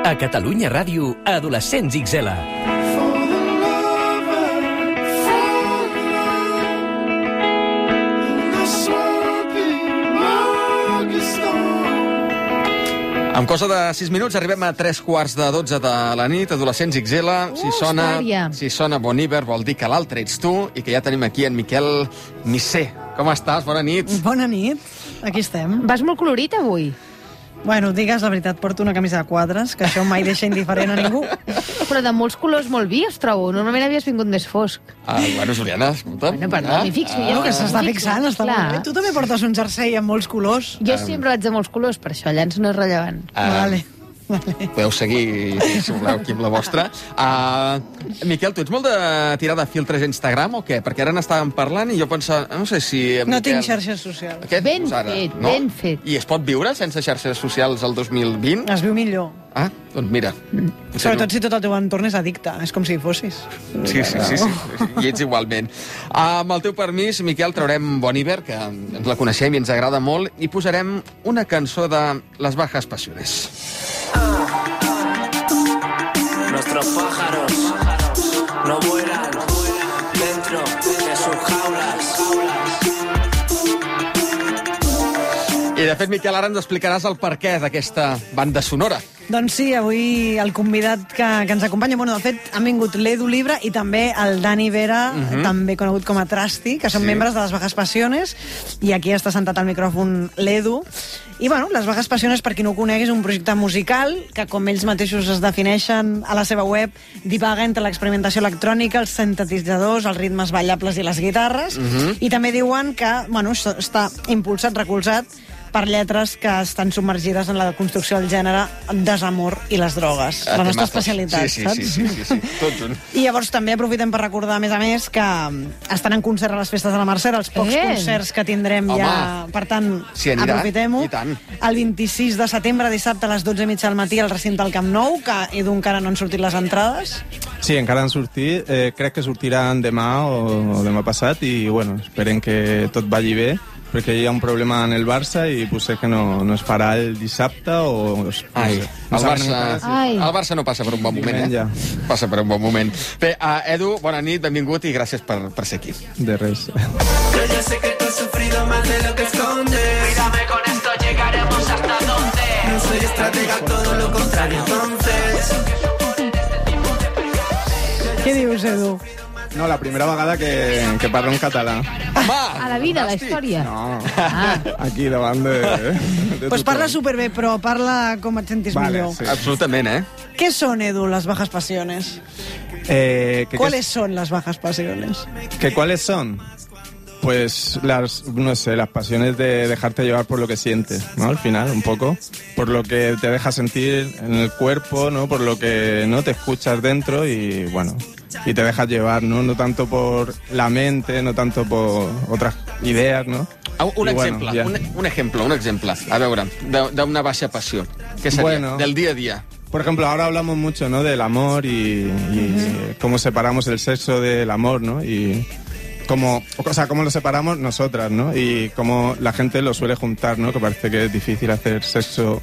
A Catalunya Ràdio, Adolescents XL. Amb cosa de 6 minuts arribem a 3:15 de la nit, Adolescents XL. Si sona Bon Iver vol dir que l'altre ets tu i que ja tenim aquí en Miquel Missé. Com estàs? Bona nit. Bona nit. Aquí estem. Vas molt colorit avui. Bueno, digues la veritat, porto una camisa de quadres, que això mai deixa indiferent a ningú. Però de molts colors molt vius, trobo. Normalment havies vingut més fosc. Bueno, Juliana, escolta. Bueno, perdó, m'hi fixo. No, que s'està fixant, està molt bé. Tu també portes un jersei amb molts colors. Jo sempre vaig de molts colors, per això llavors no és rellevant. Vale. Podeu seguir, si voleu, aquí amb la vostra. Miquel, tu ets molt de tirar de filtres a Instagram o què? Perquè ara n'estàvem parlant i jo pensava... No sé si... No tinc xarxes socials. Ben fet, ben fet. I es pot viure sense xarxes socials el 2020? Es viu millor. Doncs mira. Sobretot si tot el teu entorn és addicte. És com si hi fossis. Sí. I ets igualment. Amb el teu permís, Miquel, traurem Bon Iver, que ens la coneixem i ens agrada molt, i posarem una cançó de Las Bajas Pasiones. Nuestros pájaros no vuelan dentro de sus jaulas. I, de fet, Miquel, ara ens explicaràs el perquè d'aquesta banda sonora. Doncs sí, avui el convidat que ens acompanya, bueno, de fet, han vingut l'Edu Libre i també el Dani Vera, també conegut com a Trasti, que són membres de Les Bajas Pasiones, i aquí està sentat al micròfon l'Edu. I, bueno, Les Bajas Pasiones, per qui no ho conegui, és un projecte musical que, com ells mateixos es defineixen a la seva web, divaga entre l'experimentació electrònica, els sintetitzadors, els ritmes ballables i les guitarres, i també diuen que, bueno, està impulsat, recolzat, per lletres que estan submergides en la construcció del gènere desamor i les drogues. La nostra especialitat, saps? Sí, tot un. I llavors també aprofitem per recordar, a més, que estan en concert a les festes de la Mercè, els pocs concerts que tindrem ja. Per tant, aprofitem-ho. El 26 de setembre, dissabte, a les 12:30 del matí, al recinte del Camp Nou, que Edu encara no han sortit les entrades. Sí, encara han sortit. Crec que sortiran demà o demà passat i, bueno, esperem que tot vagi bé, perquè hi ha un problema en el Barça i potser que no es farà el dissabte o... El Barça no passa per un bon moment, Passa per un bon moment. Bé, Edu, bona nit, benvingut i gràcies per ser aquí. De res. Yo sé que tú has sufrido más de lo que escondes. Mírame, con esto llegaremos hasta donde. No soy estratega, todo lo contrario, entonces. Què dius, Edu? No, la primera vegada que parlo en català. A la vida, a la història. No, aquí davant de Pues parla superbé, però parla com et sentis millor. Sí. Absolutament, Què són, Edu, les bajas pasiones? ¿Cuáles son las bajas pasiones? ¿Cuáles son? Pues las pasiones de dejarte llevar por lo que sientes, ¿no? Al final, un poco. Por lo que te deja sentir en el cuerpo, ¿no? Por lo que no te escuchas dentro y, bueno, y te dejas llevar, ¿no? No tanto por la mente, no tanto por otras ideas, ¿no? Un exemple. A veure, d'una baixa passió. Què seria? Del día a día. Por ejemplo, ahora hablamos mucho, ¿no? Del amor y cómo separamos el sexo del amor, ¿no? Y cómo lo separamos nosotras, ¿no? Y cómo la gente lo suele juntar, ¿no? Que parece que es difícil hacer sexo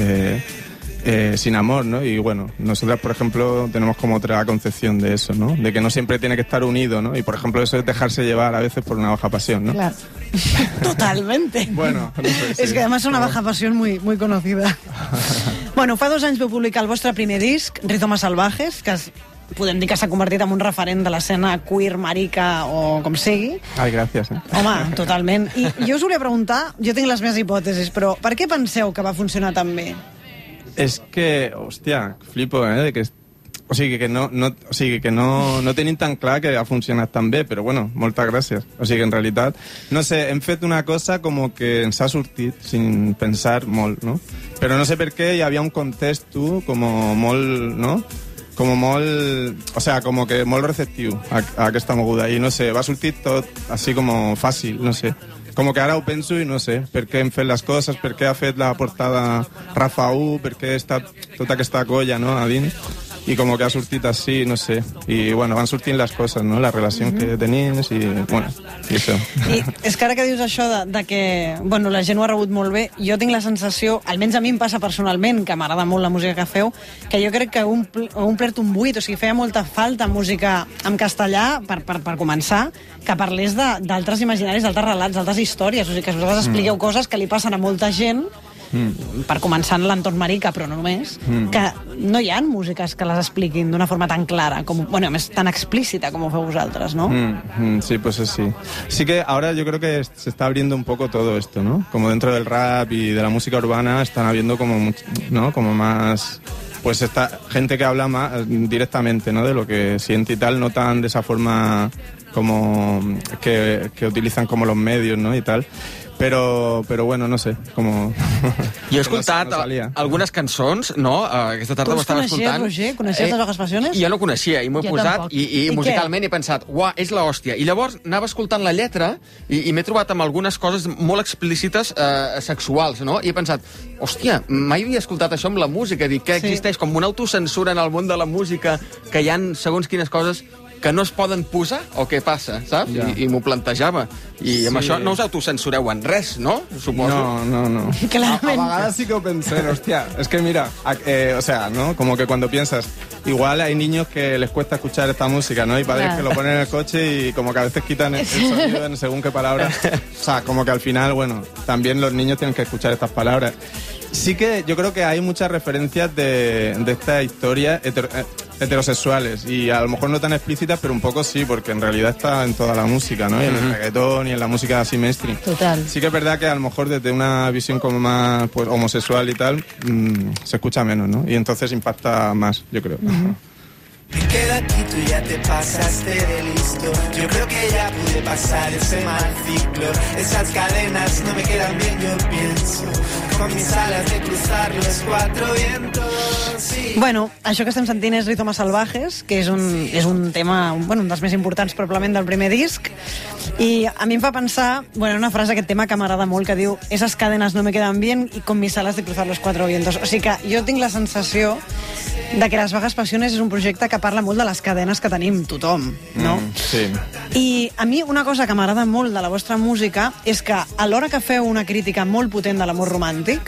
sin amor, ¿no? Y bueno, nosotras, por ejemplo, tenemos como otra concepción de eso, ¿no? De que no siempre tiene que estar unido, ¿no? Y, por ejemplo, eso es dejarse llevar a veces por una baja pasión, ¿no? Claro. Totalmente. Bueno, no sé, sí. És que, además, és una baja pasión muy, muy conocida. Bueno, fa 2 anys vau publicar el vostre primer disc, Rizomas Salvajes, que podem dir que s'ha convertit en un referent de l'escena queer, marica o com sigui. Ai, gràcies. Home, totalment. I jo us volia preguntar, jo tinc les meves hipòtesis, però per què penseu que va funcionar tan bé? És que, hòstia, flipo, de que... O sigui que no tenim tan clar que ha funcionat tan bé, però bueno, moltes gràcies. O sigui que en realitat, no sé, hem fet una cosa com que ens ha sortit sin pensar molt, no? Però no sé per què hi havia un context com molt, no? Com molt... O sea, com que molt receptiu a aquesta moguda. I no sé, va sortir tot així com fàcil, no sé. Com que ara ho penso i no sé per què hem fet les coses, per què ha fet la portada Rafa U, per què està tota aquesta colla, no, a dins. i com que ha sortit així, no sé. I, bueno, van sortint les coses, no? La relació que tenies i, bueno, i això. I és que ara que dius això de que, bueno, la gent ho ha rebut molt bé, jo tinc la sensació, almenys a mi em passa personalment, que m'agrada molt la música que feu, que jo crec que ha omplert un buit, o sigui, feia molta falta música en castellà, per començar, que parlés d'altres imaginaris, d'altres relats, d'altres històries, o sigui, que vosaltres expliqueu coses que li passen a molta gent, per començar en l'entorn marica, però no només, que no hi ha músiques que les expliquin d'una forma tan clara, bueno, a més tan explícita com ho feu vosaltres, ¿no? Sí, pues sí. Sí que ahora yo creo que se está abriendo un poco todo esto, ¿no? Como dentro del rap y de la música urbana están habiendo como, ¿no? Como más... Pues esta gente que habla más directamente, ¿no? De lo que siente y tal, no tan de esa forma como que utilizan como los medios, ¿no? Y tal. Però bueno, no sé, com... Jo he escoltat algunes cançons, no? Aquesta tarda ho estava escoltant. Tu els coneixies, Roger? Coneixies les Bajas Passiones? Jo no coneixia, i m'ho he posat, i musicalment he pensat, uah, és l'hòstia. I llavors anava escoltant la lletra, i m'he trobat amb algunes coses molt explícites sexuals, no? I he pensat, hòstia, mai havia escoltat això amb la música, dic, que existeix com una autocensura en el món de la música, que hi ha segons quines coses que no es poden posar, o què passa, saps? Ja. I m'ho plantejava. I amb això no us autocensureu en res, no? Suposo. No. A vegades sí que ho pensé, hostia. Es que mira, o sea, ¿no? Como que cuando piensas, igual hay niños que les cuesta escuchar esta música, ¿no? Y padres que lo ponen en el coche y como que a veces quitan el sonido en según qué palabras. O sea, como que al final, bueno, también los niños tienen que escuchar estas palabras. Sí que yo creo que hay muchas referencias de esta historia heterosexuales y a lo mejor no tan explícitas, pero un poco sí, porque en realidad está en toda la música, ¿no? Y en el reggaetón y en la música así mainstream. Total. Sí que es verdad que a lo mejor desde una visión como más pues, homosexual y tal, se escucha menos, ¿no? Y entonces impacta más, yo creo. Me quedo aquí, tú ya te pasaste de listo. Yo creo que ya pude pasar ese mal ciclo. Esas cadenas no me quedan bien, yo pienso. Con mis alas de cruzar los cuatro vientos. Sí. Bueno, això que estem sentint és Rizomas Salvajes, que és un tema, bueno, un dels més importants probablement del primer disc. I a mi em fa pensar, bueno, una frase d'aquest tema que m'agrada molt, que diu esas cadenas no me quedan bien y con mis alas de cruzar los cuatro vientos. O sigui que jo tinc la sensació de que Las Bajas Passiones és un projecte que parla molt de les cadenes que tenim tothom, no? Sí. I a mi una cosa que m'agrada molt de la vostra música és que alhora que feu una crítica molt potent de l'amor romàntic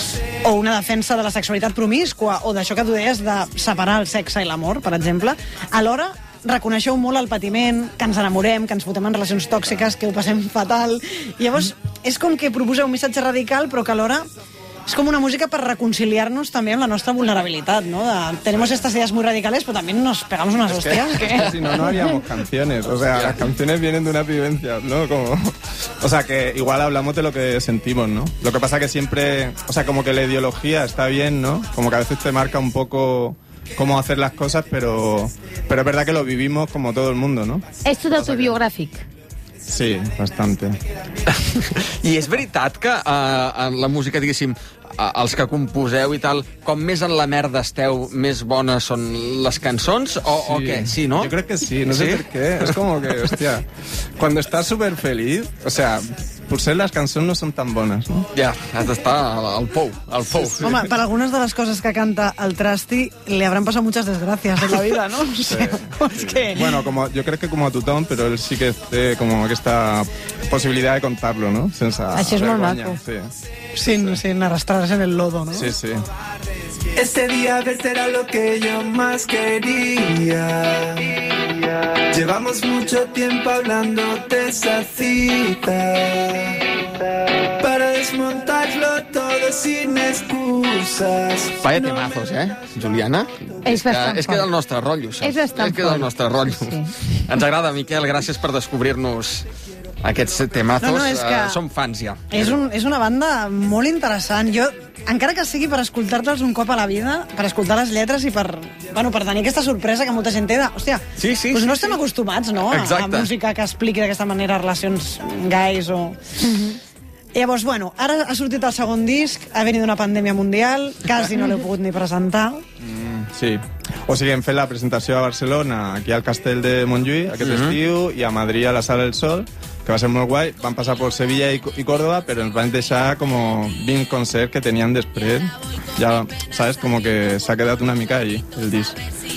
o una defensa de la sexualitat promíscua o d'això que tu deies de separar el sexe i l'amor, per exemple, alhora reconeixeu molt el patiment, que ens enamorem, que ens fotem en relacions tòxiques, que ho passem fatal. I llavors és com que proposeu un missatge radical però que alhora es como una música para reconciliarnos también con la nuestra vulnerabilidad, ¿no? Tenemos estas ideas muy radicales, pero también nos pegamos unas hostias. Que si no, no haríamos canciones. O sea, las canciones vienen de una vivencia, ¿no? Como, o sea, que igual hablamos de lo que sentimos, ¿no? Lo que pasa que siempre, o sea, como que la ideología está bien, ¿no? Como que a veces te marca un poco cómo hacer las cosas, pero es verdad que lo vivimos como todo el mundo, ¿no? És tot autobiogràfic. Sí, bastante. I és veritat que en la música, diguéssim, els que composeu i tal, com més en la merda esteu, més bones són les cançons, o què? Sí, ¿no? Yo creo que sí, no sé por qué. Es como que, hostia, cuando estás súper feliz, o sea, por ser las canciones no son tan bones, ¿no? Ja, has d'estar al pou, al pou. Sí. Home, per algunes de les coses que canta el Trasti le habrán pasado muchas desgracias en la vida, ¿no? O sea, es que... Bueno, yo creo que como a tothom, pero él sí que té como aquesta possibilitat de contar-lo, ¿no? Sense això és molt maco. Sí. Sin arrastrarse en el lodo, ¿no? Sí, sí. Este día verte era lo que yo más quería. Llevamos mucho tiempo hablando de esa cita para desmontarlo todo sin excusas. Vaya temazos, Juliana? És bastant És que del nostre rotllo, això. És bastant que del nostre rotllo. Sí. Ens agrada, Miquel, gràcies per descobrir-nos aquests temazos. No, és que som fans, ja. És una banda molt interessant. Jo, encara que sigui per escoltar-los un cop a la vida, per escoltar les lletres i per tenir aquesta sorpresa que molta gent té de... Hòstia, sí. Doncs no estem acostumats, no? A música que expliqui d'aquesta manera relacions gais o... Llavors, bueno, ara ha sortit el segon disc, ha venit una pandèmia mundial, quasi no l'heu pogut ni presentar. Sí. O sigui, hem fet la presentació a Barcelona, aquí al Castell de Montjuïc, aquest estiu, i a Madrid a la Sala del Sol, que va ser molt guai. Van passar per Sevilla i Córdoba, però ens van deixar com 20 concerts que tenien després. Ja, ¿sabes? Como que s'ha quedat una mica allí, el disc.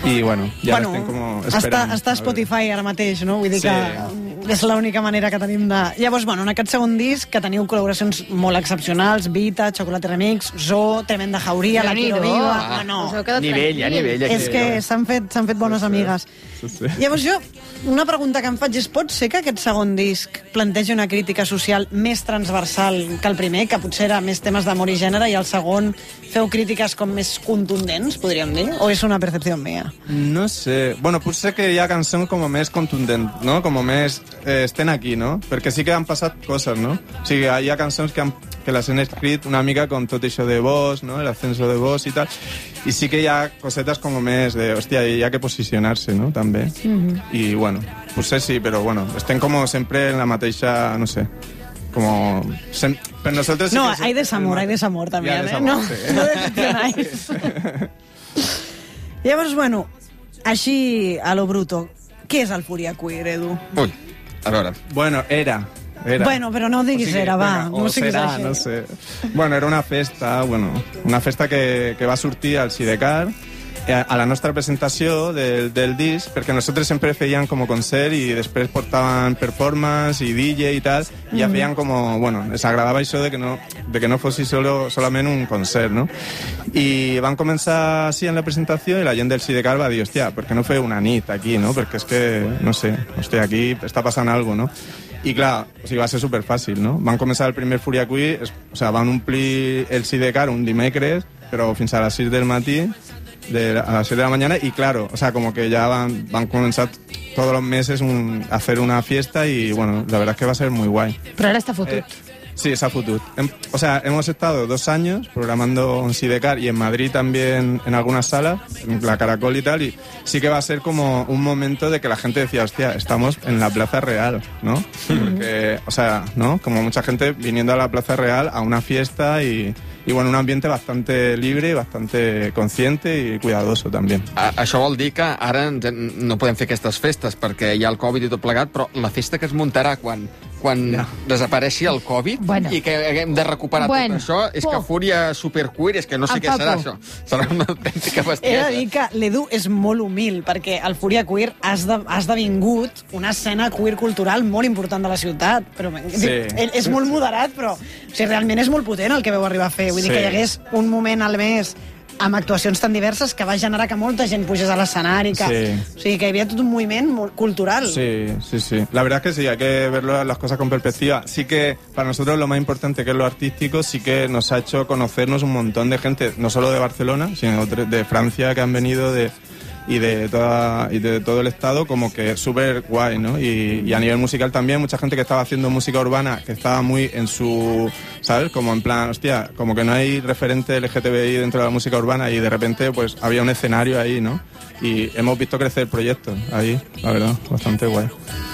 I, bueno, ja estem com esperant. Està a Spotify ara mateix, no? Vull dir que és l'única manera que tenim de... Llavors, bueno, en aquest segon disc, que teniu col·laboracions molt excepcionals, Vita, Chocolate Remix, Zoo, Tremenda Jauria, La Quiero Viva... Nivell. És que s'han fet bones amigues. Sí. Llavors jo, una pregunta que em faig és, pot ser que aquest segon disc plantegi una crítica social més transversal que el primer, que potser era més temes d'amor i gènere, i el segon feu crítiques com més contundents, podríem dir? O és una percepció meva? No sé. Bueno, potser que hi ha cançons com més contundents, no? Com més estem aquí, no? Perquè sí que han passat coses, no? O sigui, hi ha cançons que les han escrit una mica con tot això de Vox, no? El ascenso de Vox i tal. I sí que hi ha cosetes com més de, hòstia, hi ha que posicionar-se, no? També. I, bueno, potser sí, però, bueno, estem com sempre en la mateixa, no sé, como... Pero nosotros sí no, hay desamor también, desamor, no, sí. no decepcionáis. Llavors, bueno, així a lo bruto, què és el Fúria Queer, Edu? Ui, a veure. Bueno, era. Bueno, però no diguis era, va. No serà, no sé. Bueno, era una festa que va sortir al Sidecar a la nostra presentació del disc, perquè nosaltres sempre feien com concert i després portaven performance i DJ i tal, i ja feien com, bueno, les agradava això de que no fos solament un concert, no? I van començar així en la presentació i la gent del Sidecar va dir, hòstia, per què no feu una nit aquí, no? Perquè és que, no sé, hòstia, aquí està passant alguna cosa, no? I clar, o sigui, va ser superfàcil, no? Van començar el primer Fúria Queer, o sigui, van omplir el Sidecar un dimecres, però fins a les 6 del matí, a las 7 de la mañana, y claro, o sea, como que ya van comenzar todos los meses a hacer una fiesta y, bueno, la verdad es que va a ser muy guay. Pero ahora está fotut. Sí, s'ha fotut. O sea, hemos estado 2 años programando en Sidecar y en Madrid también en algunas salas, en la Caracol y tal, y sí que va a ser como un momento de que la gente decía, hostia, estamos en la Plaza Real, ¿no? Porque, o sea, ¿no? Como mucha gente viniendo a la Plaza Real a una fiesta y bueno, un ambiente bastante libre, bastante consciente i cuidadoso també. Això vol dir que ara no podem fer aquestes festes perquè hi ha el Covid i tot plegat, però la festa que es muntarà quan desapareixi el Covid i que haguem de recuperar tot això, és que Fúria Superqueer, és que no sé què serà això. Serà una autèntica bestiesa. He de dir que l'Edu és molt humil, perquè el Fúria Queer ha esdevingut una escena queer cultural molt important de la ciutat. Però, és molt moderat, però realment és molt potent el que veu arribar a fer. Vull dir que hi hagués un moment al mes amb actuacions tan diverses que va generar que molta gent pugés a l'escenari, o sigui, que hi havia tot un moviment cultural. Sí. La verdad es que sí, hay que ver las cosas con perspectiva. Sí que para nosotros lo más importante, que es lo artístico, sí que nos ha hecho conocernos un montón de gente, no solo de Barcelona, sino de Francia, que han venido y de todo el estado, como que súper guay, ¿no? Y a nivel musical también, mucha gente que estaba haciendo música urbana, que estaba muy en su, ¿sabes? Como en plan, hostia, como que no hay referente LGTBI dentro de la música urbana y de repente pues había un escenario ahí, ¿no? Y hemos visto crecer proyectos ahí, la verdad, bastante guay.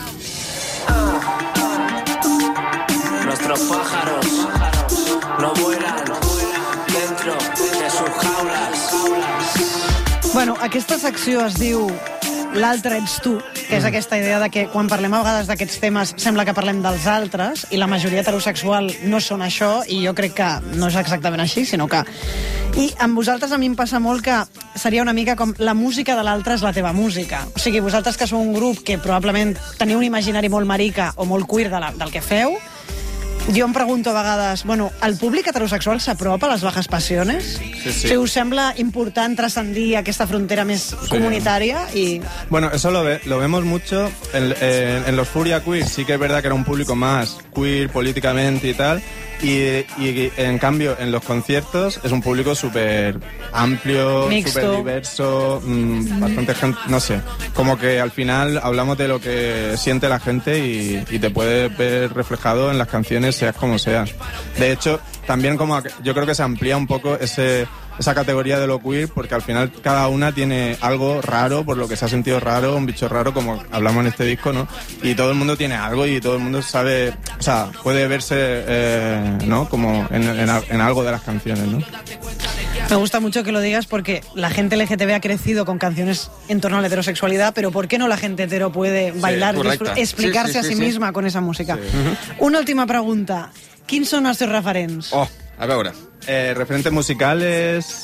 Nuestros pájaros no vuelan dentro de sus jaulas. Bueno, aquesta secció es diu L'altre ets tu, que és aquesta idea de que quan parlem a vegades d'aquests temes sembla que parlem dels altres i la majoria heterosexual no són això, i jo crec que no és exactament així, sinó que... I amb vosaltres a mi em passa molt que seria una mica com la música de l'altre és la teva música. O sigui, vosaltres que sou un grup que probablement teniu un imaginari molt marica o molt queer del que feu, jo em pregunto a vegades, bueno, el públic heterosexual s'apropa a les bajas passiones? Sí. O sigui, us sembla important transcendir aquesta frontera més comunitària? Bueno, eso lo vemos mucho en los Fúria Queer. Sí que es verdad que era un público más queer políticamente y tal, y en cambio en los conciertos es un público súper amplio, súper diverso, bastante gente, no sé, como que al final hablamos de lo que siente la gente y te puede ver reflejado en las canciones, seas como seas. De hecho, también como yo creo que se amplía un poco esa categoría de lo queer, porque al final cada una tiene algo raro, por lo que se ha sentido raro, un bicho raro, como hablamos en este disco, ¿no? Y todo el mundo tiene algo y todo el mundo sabe, o sea, puede verse, ¿no? Como en algo de las canciones, ¿no? Me gusta mucho que lo digas porque la gente LGTB ha crecido con canciones en torno a la heterosexualidad, pero ¿por qué no la gente hetero puede bailar, explicarse a sí misma con esa música? Una última pregunta. Quins són els teus referents? A veure. Referentes musicales...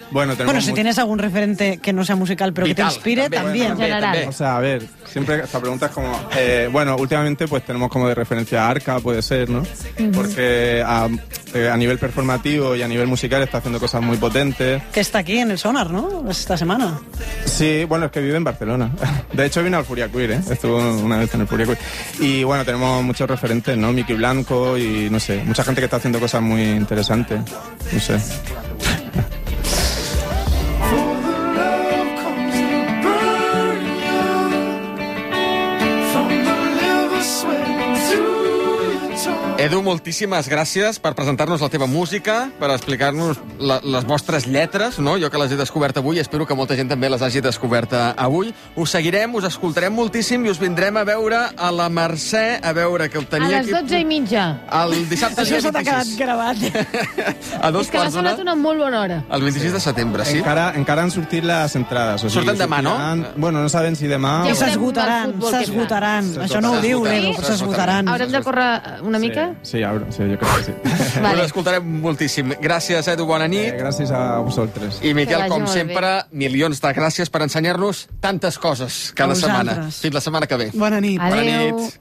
Bueno, si tienes algún referente que no sea musical, pero Vital, que te inspire, también. En general. O sea, a ver, siempre esta pregunta es como... bueno, últimamente pues tenemos como de referencia a Arca, puede ser, ¿no? Porque a nivel performativo y a nivel musical está haciendo cosas muy potentes. Que está aquí en el Sonar, ¿no? Esta semana. Sí, bueno, es que vive en Barcelona. De hecho, vino al Furia Queer, ¿eh? Estuvo una vez en el Furia Queer. Y bueno, tenemos muchos referentes, ¿no? Miki Blanco y, no sé, mucha gente que está haciendo cosas muy interesantes. No sé. Edu, moltíssimes gràcies per presentar-nos la teva música, per explicar-nos les vostres lletres, no? Jo que les he descobert avui, espero que molta gent també les hagi descobert avui. Us seguirem, us escoltarem moltíssim i us vindrem a veure a la Mercè, a veure que ho tenia aquí... A les 12:30. El dissabte Això s'ha quedat gravat. A dos És que m'ha quarts sonat una molt bona hora. El 26 de setembre, sí? Encara han sortit les entrades. O sigui, Surten demà, no? Bueno, no sabem si demà... Ja I s'esgotaran, s'esgotaran. Això no ho diu l'Edu, però s'esgotaran. Haurem de córrer una mica? Sí, jo crec que sí. Vale. Us escoltarem moltíssim. Gràcies, Edu, bona nit. Gràcies a vosaltres. I Miquel, Que vagi com molt sempre, milions de gràcies per ensenyar-nos tantes coses cada setmana. Fins la setmana que ve. Bona nit. Bona Adéu. nit.